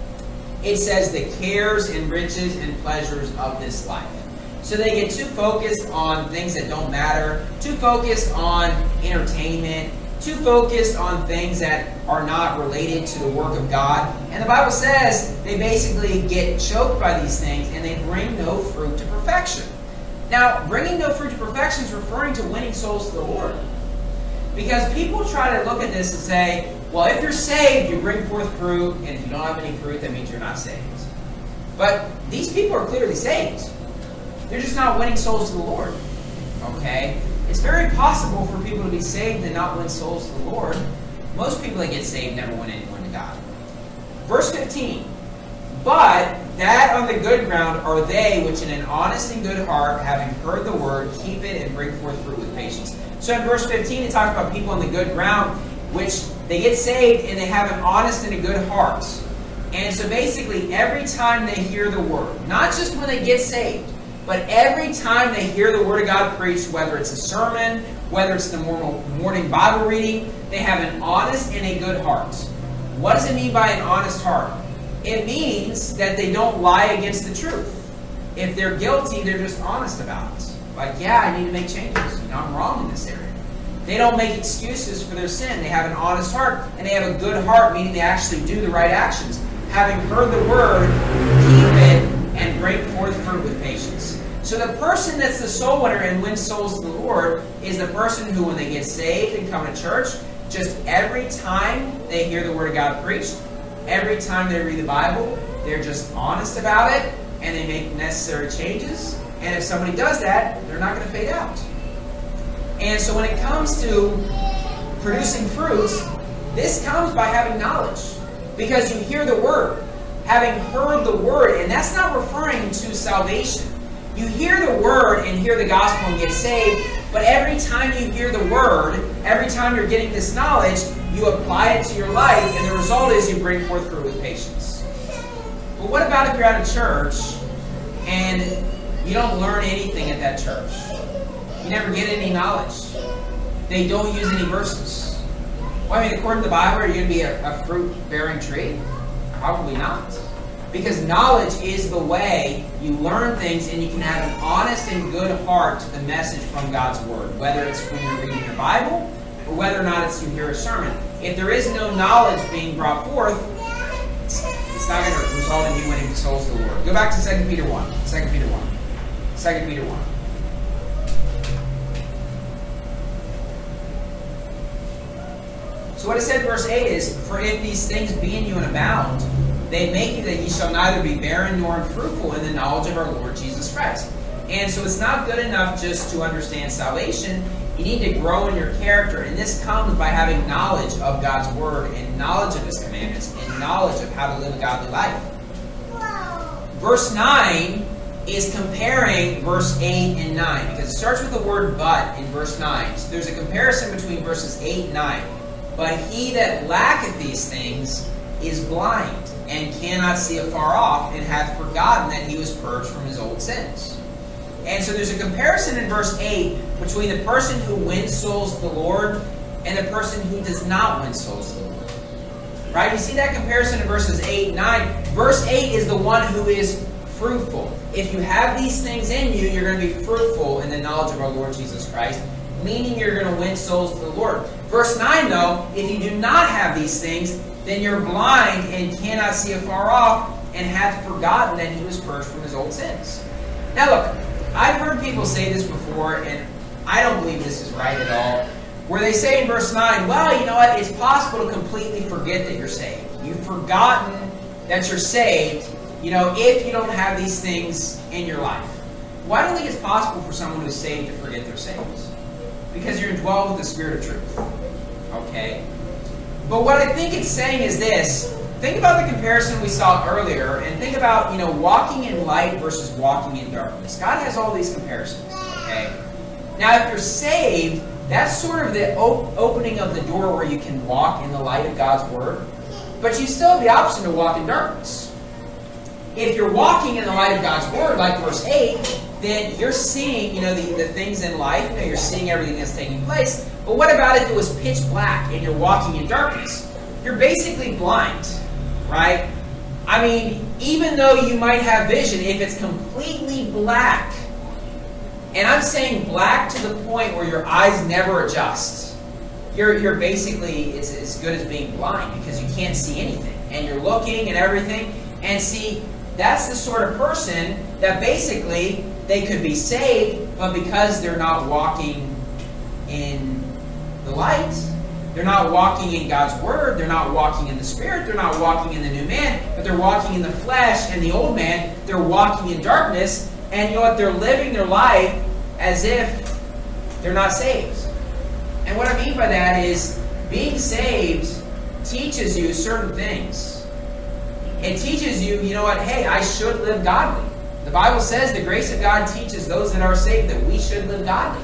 It says the cares and riches and pleasures of this life. So they get too focused on things that don't matter, too focused on entertainment, too focused on things that are not related to the work of God. And the Bible says they basically get choked by these things, and they bring no fruit to perfection. Now, bringing no fruit to perfection is referring to winning souls to the Lord. Because people try to look at this and say, well, if you're saved, you bring forth fruit, and if you don't have any fruit, that means you're not saved. But these people are clearly saved. They're just not winning souls to the Lord. Okay? It's very possible for people to be saved and not win souls to the Lord. Most people that get saved never win anyone to God. Verse 15. But that on the good ground are they which in an honest and good heart, having heard the word, keep it and bring forth fruit with patience. So in verse 15, it talks about people on the good ground, which they get saved and they have an honest and a good heart. And so basically, every time they hear the word, not just when they get saved, but every time they hear the Word of God preached, whether it's a sermon, whether it's the morning Bible reading, they have an honest and a good heart. What does it mean by an honest heart? It means that they don't lie against the truth. If they're guilty, they're just honest about it. Like, yeah, I need to make changes. I'm wrong in this area. They don't make excuses for their sin. They have an honest heart, and they have a good heart, meaning they actually do the right actions. Having heard the Word, keep it, and bring forth fruit with patience. So the person that's the soul winner and wins souls to the Lord is the person who, when they get saved and come to church, just every time they hear the Word of God preached, every time they read the Bible, they're just honest about it, and they make necessary changes. And if somebody does that, they're not going to fade out. And so when it comes to producing fruits, this comes by having knowledge. Because you hear the Word. Having heard the Word, and that's not referring to salvation. You hear the Word and hear the gospel and get saved, but every time you hear the Word, every time you're getting this knowledge, you apply it to your life, and the result is you bring forth fruit with patience. But what about if you're at a church and you don't learn anything at that church? You never get any knowledge. They don't use any verses. Well, I mean, according to the Bible, are you going to be a fruit-bearing tree? Probably not. Because knowledge is the way you learn things, and you can have an honest and good heart to the message from God's Word, whether it's when you're reading your Bible or whether or not it's you hear a sermon. If there is no knowledge being brought forth, it's not going to result in you winning souls to the Lord. Go back to 2 Peter 1. 2 Peter 1. 2 Peter 1. So what it said in verse 8 is, for if these things be in you and abound, they make you that ye shall neither be barren nor unfruitful in the knowledge of our Lord Jesus Christ. And so it's not good enough just to understand salvation. You need to grow in your character. And this comes by having knowledge of God's Word and knowledge of His commandments and knowledge of how to live a godly life. Verse 9 is comparing verse 8 and 9. Because it starts with the word but in verse 9. So there's a comparison between verses 8 and 9. But he that lacketh these things is blind, and cannot see afar off, and hath forgotten that he was purged from his old sins. And so there's a comparison in verse 8 between the person who wins souls to the Lord and the person who does not win souls to the Lord. Right? You see that comparison in verses 8 and 9. Verse 8 is the one who is fruitful. If you have these things in you, you're going to be fruitful in the knowledge of our Lord Jesus Christ, meaning you're going to win souls to the Lord. Verse 9, though, if you do not have these things, then you're blind and cannot see afar off, and hath forgotten that he was purged from his old sins. Now look, I've heard people say this before, and I don't believe this is right at all. Where they say in verse 9, well, you know what? It's possible to completely forget that you're saved. You've forgotten that you're saved, if you don't have these things in your life. Well, I don't think it's possible for someone who's saved to forget they're saved. Because you're indwelled with the Spirit of truth. Okay? But what I think it's saying is this. Think about the comparison we saw earlier, and think about, walking in light versus walking in darkness. God has all these comparisons. Okay? Now, if you're saved, that's sort of the opening of the door where you can walk in the light of God's Word. But you still have the option to walk in darkness. If you're walking in the light of God's Word, like verse 8, then you're seeing, the things in life. You're seeing everything that's taking place. But what about if it was pitch black and you're walking in darkness? You're basically blind, right? I mean, even though you might have vision, if it's completely black, and I'm saying black to the point where your eyes never adjust, you're basically, it's as good as being blind because you can't see anything. And you're looking and everything. And see, that's the sort of person that basically they could be saved, but because they're not walking in the light, they're not walking in God's Word, they're not walking in the Spirit, they're not walking in the new man, but they're walking in the flesh and the old man, they're walking in darkness, and you know what? They're living their life as if they're not saved. And what I mean by that is being saved teaches you certain things. It teaches you, hey, I should live godly. The Bible says the grace of God teaches those that are saved that we should live godly.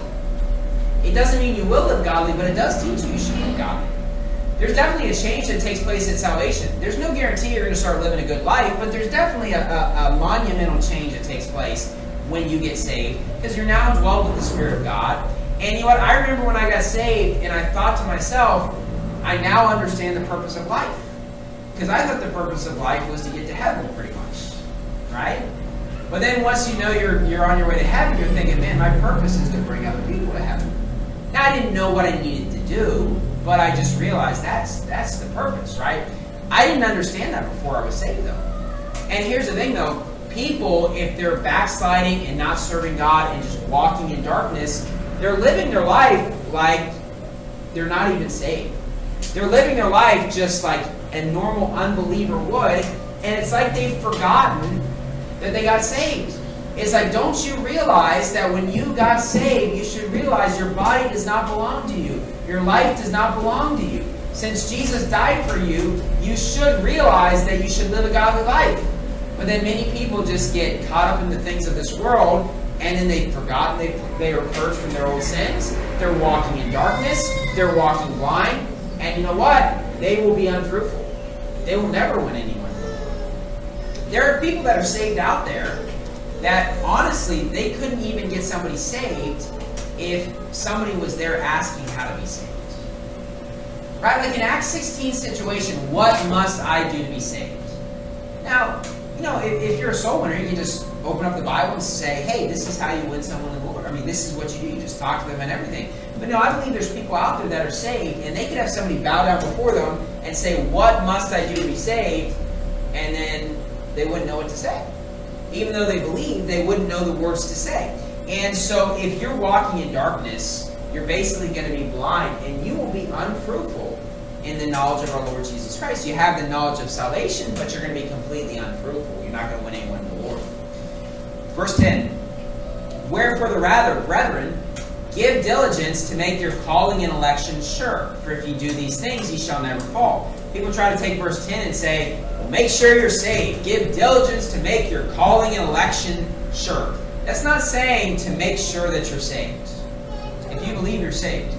It doesn't mean you will live godly, but it does teach you should live godly. There's definitely a change that takes place at salvation. There's no guarantee you're going to start living a good life, but there's definitely a monumental change that takes place when you get saved, because you're now indwelled with the Spirit of God. And you know what? I remember when I got saved, and I thought to myself, I now understand the purpose of life. Because I thought the purpose of life was to get to heaven, pretty much. Right? But then once you know you're on your way to heaven, you're thinking, man, my purpose is to bring other people to heaven. Now, I didn't know what I needed to do, but I just realized that's the purpose, right? I didn't understand that before I was saved, though. And here's the thing, though. People, if they're backsliding and not serving God and just walking in darkness, they're living their life like they're not even saved. They're living their life just like a normal unbeliever would, and it's like they've forgotten that they got saved. It's like, don't you realize that when you got saved, you should realize your body does not belong to you. Your life does not belong to you. Since Jesus died for you, you should realize that you should live a godly life. But then many people just get caught up in the things of this world, and then they've forgotten they are purged from their old sins. They're walking in darkness. They're walking blind. And you know what? They will be unfruitful. They will never win anyone. There are people that are saved out there that, honestly, they couldn't even get somebody saved if somebody was there asking how to be saved. Right? Like in Acts 16 situation, what must I do to be saved? Now, if you're a soul winner, you can just open up the Bible and say, hey, this is how you win someone in the Lord. I mean, this is what you do. You just talk to them and everything. But no, I believe there's people out there that are saved, and they could have somebody bow down before them and say, what must I do to be saved? And then they wouldn't know what to say. Even though they believe, they wouldn't know the words to say. And so if you're walking in darkness, you're basically going to be blind, and you will be unfruitful in the knowledge of our Lord Jesus Christ. You have the knowledge of salvation, but you're going to be completely unfruitful. You're not going to win anyone to the Lord. Verse 10, wherefore the rather, brethren, give diligence to make your calling and election sure. For if you do these things, ye shall never fall. People try to take verse 10 and say, well, make sure you're saved. Give diligence to make your calling and election sure. That's not saying to make sure that you're saved. If you believe you're saved.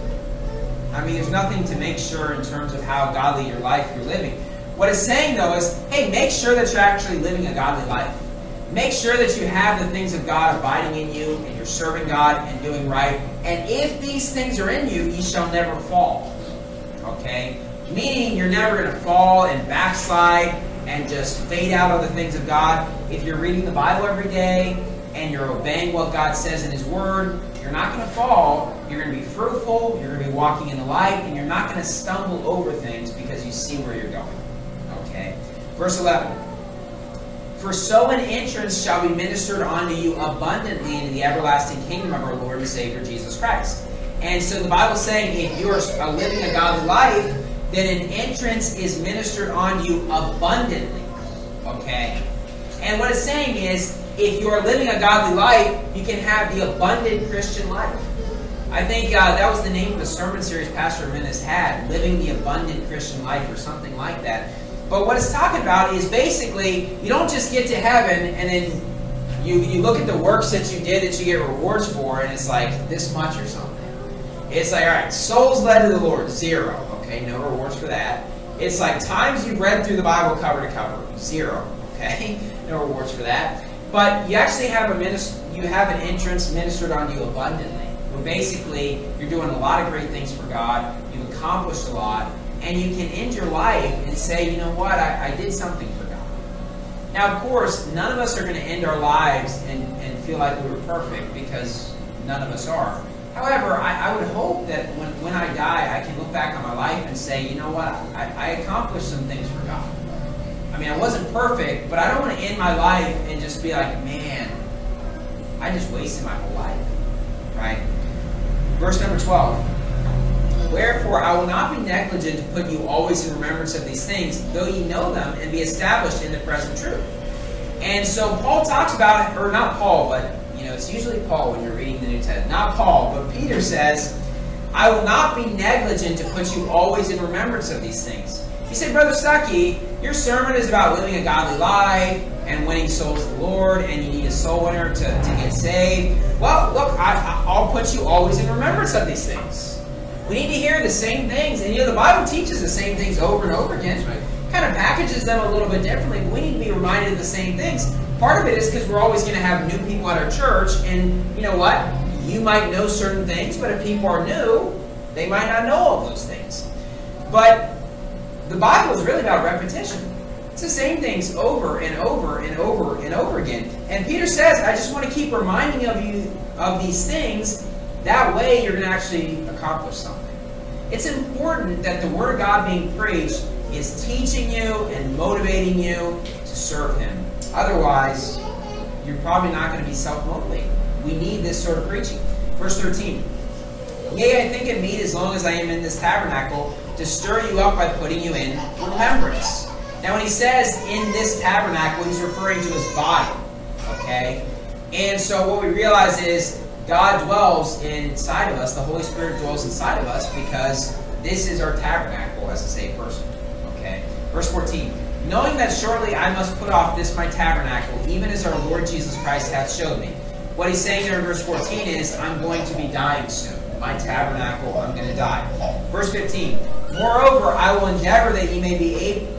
I mean, there's nothing to make sure in terms of how godly your life you're living. What it's saying, though, is, hey, make sure that you're actually living a godly life. Make sure that you have the things of God abiding in you, and you're serving God and doing right. And if these things are in you, ye shall never fall. Okay? Meaning you're never going to fall and backslide and just fade out of the things of God. If you're reading the Bible every day and you're obeying what God says in His Word, you're not going to fall. You're going to be fruitful. You're going to be walking in the light. And you're not going to stumble over things because you see where you're going. Okay? Verse 11. For so an entrance shall be ministered unto you abundantly into the everlasting kingdom of our Lord and Savior Jesus Christ. And so the Bible's saying if you're living a godly life, then an entrance is ministered on you abundantly. Okay? And what it's saying is, if you are living a godly life, you can have the abundant Christian life. I think that was the name of the sermon series Pastor Menace had, Living the Abundant Christian Life, or something like that. But what it's talking about is basically, you don't just get to heaven and then you look at the works that you did that you get rewards for, and it's like this much or something. It's like, all right, souls led to the Lord, 0. Okay, no rewards for that. It's like times you've read through the Bible cover to cover, 0. Okay, no rewards for that. But you actually have an entrance ministered on you abundantly. Where basically you're doing a lot of great things for God, you've accomplished a lot, and you can end your life and say, you know what, I did something for God. Now, of course, none of us are going to end our lives and feel like we were perfect, because none of us are. However, I would hope that when I die, I can look back on my life and say, you know what, I accomplished some things for God. I mean, I wasn't perfect, but I don't want to end my life and just be like, man, I just wasted my whole life. Right? Verse number 12. Wherefore I will not be negligent to put you always in remembrance of these things, though ye know them, and be established in the present truth. And so Paul talks about it, or not Paul, but it's usually Paul when you're reading the New Testament. Not Paul, but Peter says, I will not be negligent to put you always in remembrance of these things. He said, Brother Stuckey, your sermon is about living a godly life and winning souls to the Lord, and you need a soul winner to get saved. Well, look, I'll put you always in remembrance of these things. We need to hear the same things. And the Bible teaches the same things over and over again. Right? Kind of packages them a little bit differently, but we need to be reminded of the same things. Part of it is because we're always going to have new people at our church, and you know what? You might know certain things, but if people are new, they might not know all those things. But the Bible is really about repetition. It's the same things over and over and over and over again. And Peter says, I just want to keep reminding you of these things. That way you're going to actually accomplish something. It's important that the Word of God being preached is teaching you and motivating you to serve Him. Otherwise, you're probably not going to be self-motivated. We need this sort of preaching. Verse 13. Yea, I think it meet, as long as I am in this tabernacle, to stir you up by putting you in remembrance. Now, when he says in this tabernacle, he's referring to his body. Okay? And so what we realize is God dwells inside of us. The Holy Spirit dwells inside of us because this is our tabernacle as a saved person. Okay? Verse 14. Knowing that shortly I must put off this my tabernacle, even as our Lord Jesus Christ hath showed me. What he's saying there in verse 14 is, I'm going to be dying soon. My tabernacle, I'm going to die. Verse 15. Moreover, I will endeavor that you may be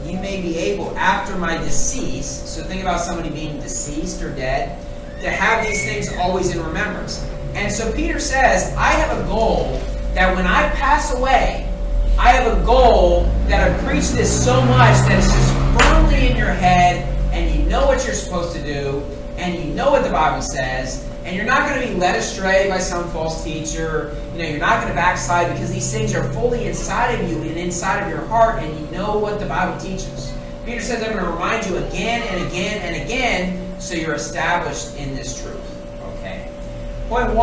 able after my decease. So think about somebody being deceased or dead, to have these things always in remembrance. And so Peter says, I have a goal that when I pass away, I have a goal that I preach this so much that it's just firmly in your head, and you know what you're supposed to do, and you know what the Bible says, and you're not going to be led astray by some false teacher. You're not going to backslide, because these things are fully inside of you and inside of your heart, and you know what the Bible teaches. Peter says, I'm going to remind you again and again and again, so you're established in this truth. Okay. Point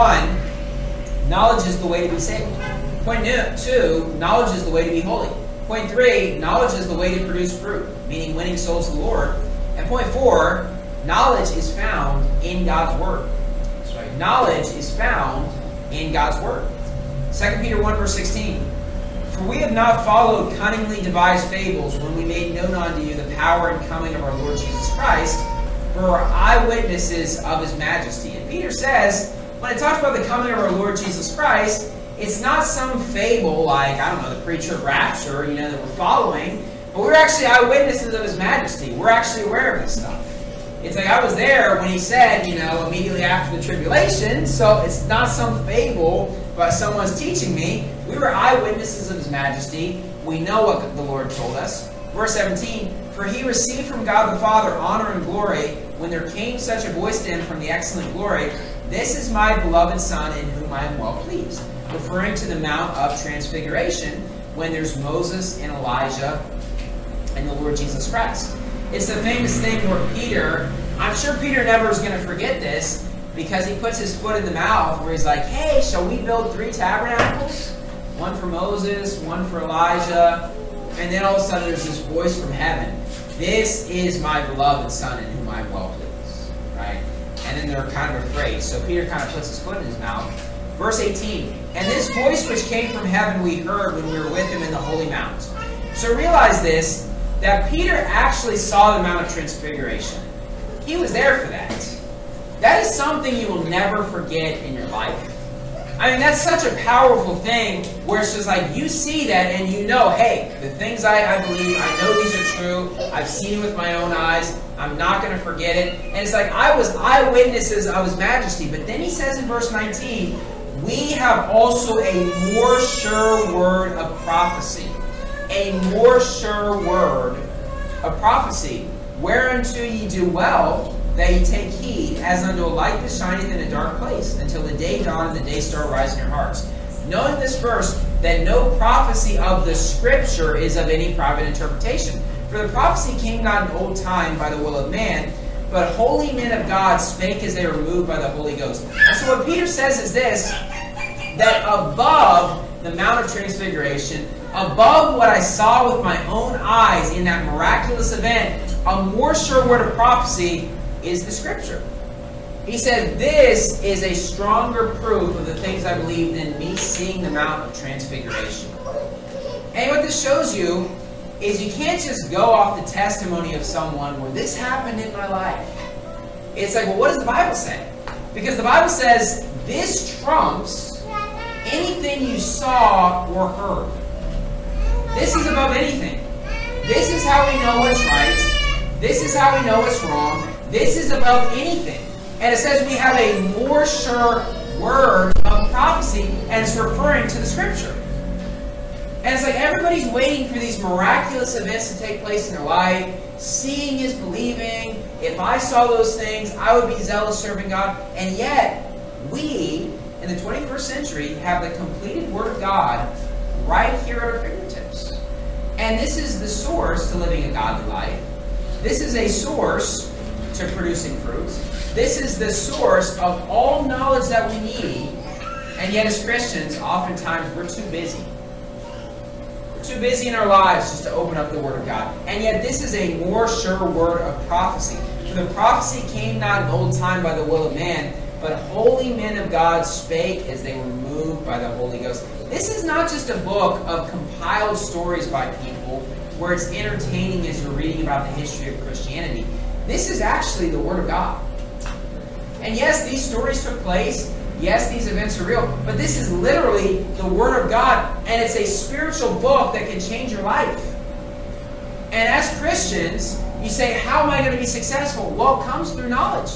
1, knowledge is the way to be saved. Point 2, knowledge is the way to be holy. Point 3, knowledge is the way to produce fruit, meaning winning souls to the Lord. And point 4, knowledge is found in God's Word. That's right. Knowledge is found in God's Word. 2 Peter 1 verse 16. For we have not followed cunningly devised fables when we made known unto you the power and coming of our Lord Jesus Christ, for our eyewitnesses of His majesty. And Peter says, when it talks about the coming of our Lord Jesus Christ, it's not some fable like, the preacher of rapture, that we're following, but we're actually eyewitnesses of His majesty. We're actually aware of this stuff. It's like I was there when He said, immediately after the tribulation, so it's not some fable, but someone's teaching me. We were eyewitnesses of His majesty. We know what the Lord told us. Verse 17, for He received from God the Father honor and glory when there came such a voice to Him from the excellent glory, this is my beloved Son in whom I am well pleased. Referring to the Mount of Transfiguration when there's Moses and Elijah and the Lord Jesus Christ. It's the famous thing where Peter, I'm sure Peter never is going to forget this, because he puts his foot in the mouth where he's like, hey, shall we build 3 tabernacles? One for Moses, one for Elijah. And then all of a sudden there's this voice from heaven. This is my beloved Son in whom I am well pleased. Right? And then they're kind of afraid. So Peter kind of puts his foot in his mouth. Verse 18. And this voice which came from heaven we heard when we were with him in the holy mount. So realize this, that Peter actually saw the Mount of Transfiguration. He was there for that. That is something you will never forget in your life. I mean, that's such a powerful thing where it's just like you see that and you know, hey, the things I believe, I know these are true. I've seen it with my own eyes. I'm not going to forget it. And it's like I was eyewitnesses of his majesty. But then he says in verse 19, we have also a more sure word of prophecy. A more sure word of prophecy. Whereunto ye do well that ye take heed, as unto a light that shineth in a dark place, until the day dawn and the day star rise in your hearts. Knowing this verse, that no prophecy of the Scripture is of any private interpretation. For the prophecy came not in old time by the will of man, but holy men of God spake as they were moved by the Holy Ghost. And so what Peter says is this, that above the Mount of Transfiguration, above what I saw with my own eyes in that miraculous event, a more sure word of prophecy is the Scripture. He said, this is a stronger proof of the things I believe than me seeing the Mount of Transfiguration. And what this shows you is you can't just go off the testimony of someone where this happened in my life. It's like, well, what does the Bible say? Because the Bible says this trumps anything you saw or heard. This is above anything. This is how we know what's right. This is how we know what's wrong. This is above anything. And it says we have a more sure word of prophecy, and it's referring to the Scripture. And it's like everybody's waiting for these miraculous events to take place in their life. Seeing is believing. If I saw those things, I would be zealous serving God. And yet, we, in the 21st century, have the completed Word of God right here at our fingertips. And this is the source to living a godly life. This is a source to producing fruits. This is the source of all knowledge that we need. And yet as Christians, oftentimes we're too busy. We're too busy in our lives just to open up the Word of God. And yet this is a more sure word of prophecy. For the prophecy came not in old time by the will of man, but holy men of God spake as they were moved by the Holy Ghost. This is not just a book of compiled stories by people where it's entertaining as you're reading about the history of Christianity. This is actually the Word of God. And yes, these stories took place. Yes, these events are real. But this is literally the Word of God. And it's a spiritual book that can change your life. And as Christians, you say, how am I going to be successful? Well, it comes through knowledge.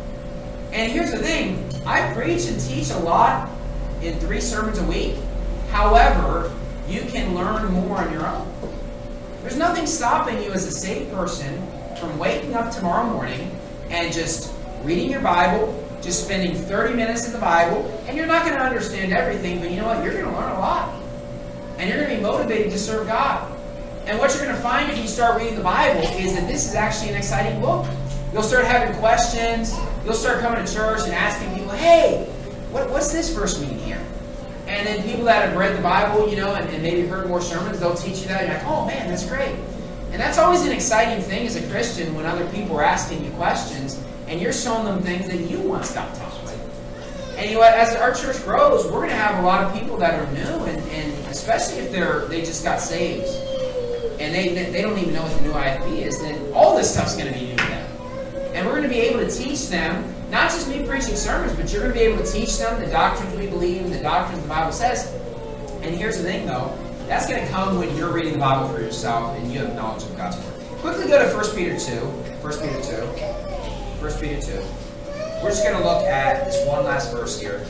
And here's the thing. I preach and teach a lot in 3 sermons a week. However, you can learn more on your own. There's nothing stopping you as a saved person from waking up tomorrow morning and just reading your Bible, just spending 30 minutes in the Bible, and you're not going to understand everything, but you know what? You're going to learn a lot. And you're going to be motivated to serve God. And what you're going to find if you start reading the Bible is that this is actually an exciting book. You'll start having questions. You'll start coming to church and asking people, hey, what's this verse mean here? And then people that have read the Bible, you know, and maybe heard more sermons, they'll teach you that. And you're like, oh man, that's great. And that's always an exciting thing as a Christian when other people are asking you questions and you're showing them things that you once got taught. And you know what, as our church grows, we're going to have a lot of people that are new, and especially if they just got saved and they don't even know what the new IFB is, then all this stuff's going to be new to them. And we're going to be able to teach them, not just me preaching sermons, but you're going to be able to teach them the doctrines we believe and the doctrines the Bible says. And here's the thing, though. That's going to come when you're reading the Bible for yourself and you have knowledge of God's Word. Quickly go to 1 Peter 2. 1 Peter 2. 1 Peter 2. We're just going to look at this one last verse here.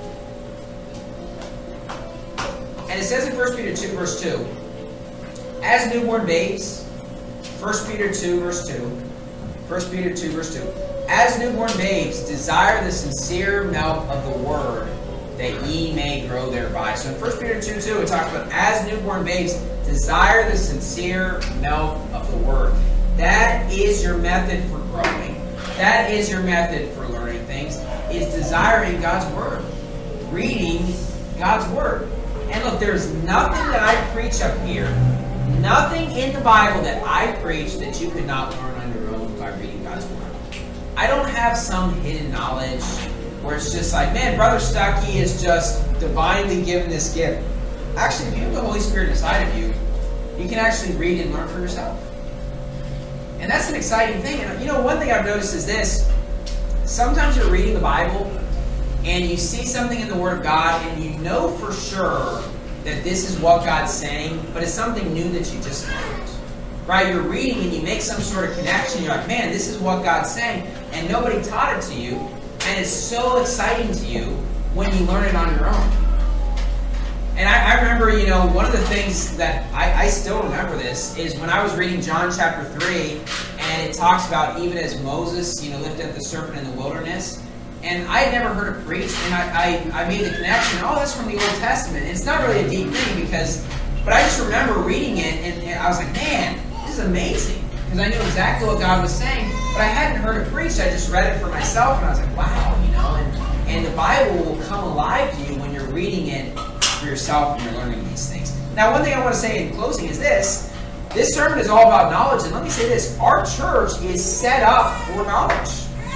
And it says in 1 Peter 2, verse 2, as newborn babes, 1 Peter 2, verse 2, 1 Peter 2, verse 2, as newborn babes, desire the sincere milk of the Word, that ye may grow thereby. So in 1 Peter 2, 2, it talks about, as newborn babes, desire the sincere milk of the Word. That is your method for growing. That is your method for learning things, is desiring God's Word, reading God's Word. And look, there's nothing that I preach up here, nothing in the Bible that I preach that you could not learn on your own by reading God's Word. I don't have some hidden knowledge where it's just like, man, Brother Stuckey is just divinely given this gift. Actually, if you have the Holy Spirit inside of you, you can actually read and learn for yourself. And that's an exciting thing. And one thing I've noticed is this. Sometimes you're reading the Bible and you see something in the Word of God and you know for sure that this is what God's saying, but it's something new that you just learned. Right? You're reading and you make some sort of connection. You're like, man, this is what God's saying. And nobody taught it to you. And it's so exciting to you when you learn it on your own. And I remember, one of the things that I still remember this is when I was reading John chapter 3, and it talks about even as Moses, lifted up the serpent in the wilderness. And I had never heard it preached, and I made the connection, that's from the Old Testament. And it's not really a deep thing but I just remember reading it, and I was like, man, this is amazing. Because I knew exactly what God was saying, but I hadn't heard it preached. I just read it for myself, and I was like, wow, and the Bible will come alive to you when you're reading it for yourself and you're learning these things. Now, one thing I want to say in closing is this. This sermon is all about knowledge, and let me say this. Our church is set up for knowledge.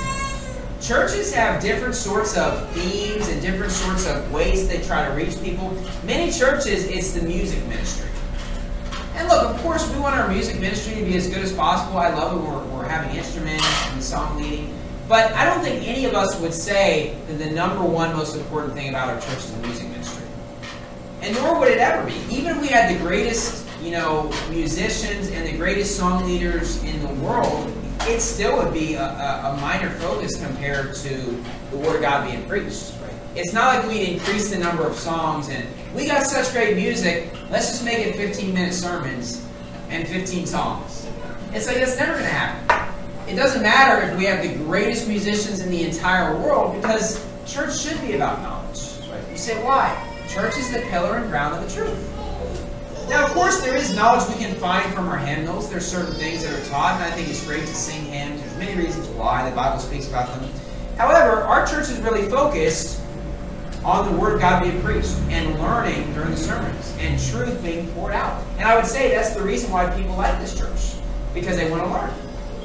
Churches have different sorts of themes and different sorts of ways they try to reach people. Many churches, it's the music ministry. And look, of course, we want our music ministry to be as good as possible. I love it when we're having instruments and song leading. But I don't think any of us would say that the number one most important thing about our church is the music ministry. And nor would it ever be. Even if we had the greatest, musicians and the greatest song leaders in the world, it still would be a minor focus compared to the Word of God being preached. Right? It's not like we'd increase the number of songs and we got such great music, let's just make it 15-minute sermons and 15 songs. It's like, that's never going to happen. It doesn't matter if we have the greatest musicians in the entire world, because church should be about knowledge. Right? You say, why? Church is the pillar and ground of the truth. Now, of course, there is knowledge we can find from our hymnals. There's certain things that are taught, and I think it's great to sing hymns. There's many reasons why the Bible speaks about them. However, our church is really focused on the Word of God being preached and learning during the sermons and truth being poured out. And I would say that's the reason why people like this church, because they want to learn.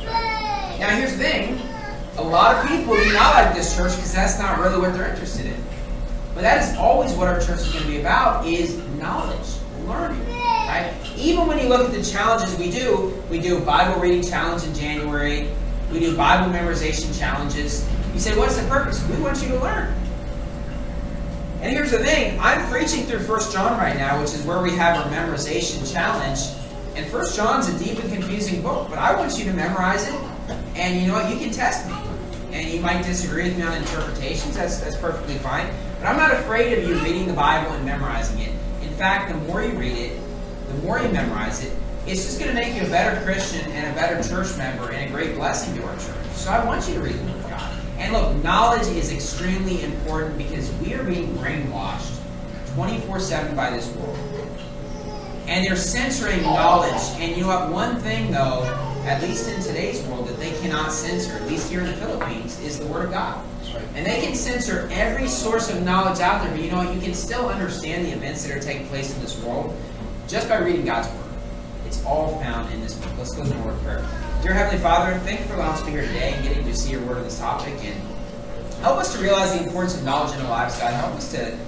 Now, here's the thing. A lot of people do not like this church because that's not really what they're interested in. But that is always what our church is going to be about, is knowledge, learning. Right? Even when you look at the challenges we do a Bible reading challenge in January, we do Bible memorization challenges. You say, what's the purpose? We want you to learn. And here's the thing, I'm preaching through 1 John right now, which is where we have our memorization challenge. And 1 John's a deep and confusing book, but I want you to memorize it. And you know what? You can test me. And you might disagree with me on interpretations. That's perfectly fine. But I'm not afraid of you reading the Bible and memorizing it. In fact, the more you read it, the more you memorize it, it's just going to make you a better Christian and a better church member and a great blessing to our church. So I want you to read the Word of God. And look, knowledge is extremely important because we are being brainwashed 24/7 by this world. And they're censoring knowledge. And you know what? One thing, though, at least in today's world, that they cannot censor, at least here in the Philippines, is the Word of God. And they can censor every source of knowledge out there, but you know what? You can still understand the events that are taking place in this world just by reading God's Word. It's all found in this book. Let's go to the Word of prayer. Dear Heavenly Father, thank you for allowing us to be here today and getting to see your Word on this topic. And help us to realize the importance of knowledge in our lives, God. Help us to